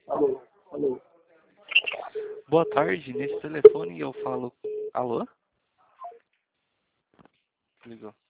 Alô, alô. Boa tarde, nesse telefone eu falo. Alô? Ligou.